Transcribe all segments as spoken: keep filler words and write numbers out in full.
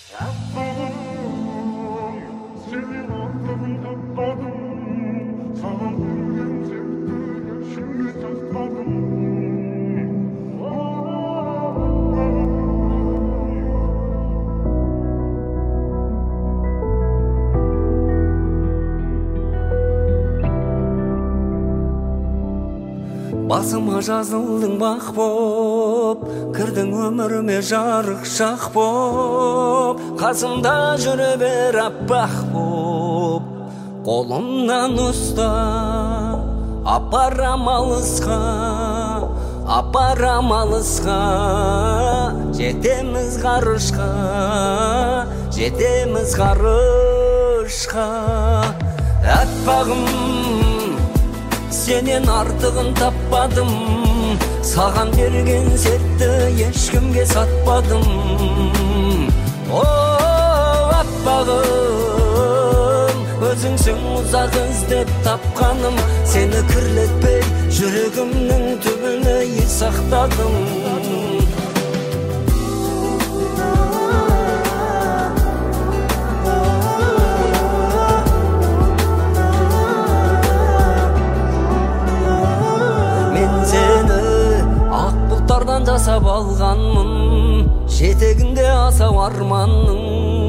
Басыма жазылдың бақ боп, кірдің өміріме жарық шақ боп, қасымда жүре бер аппақ боп, қолымнан ұста, апарам алысқа, апарам алысқа, жетеміз ғарышқа, жетеміз ғарышқа. Аппағым, сенен артығын таппадым, саған берген сертті ешкімге сатпадым. О, аппағым, өзіңсің ұзақ іздеп тапқаным, сені кірлетпей жүрегімнің түбіне сақтадым. Жасап алғанмын, жетегінде асау арманның.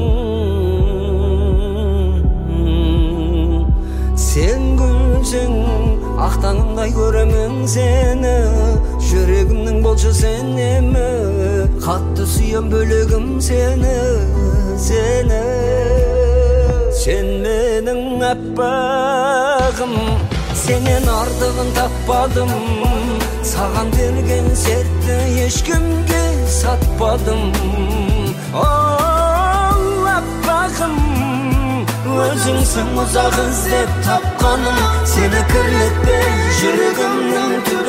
Сен күлсең, ақтаңымдай көремін сені, жүрегімнің болшы сенемі, қатты сүйем бөлегім сені, сені. Сен менің аппағым, сенен артығын таппадым, саған берген сертті ешкімге сатпадым. О, аппағым, өзіңсің ұзақ іздеп тапқаным, сені кірлетпей жүрегімнің түбі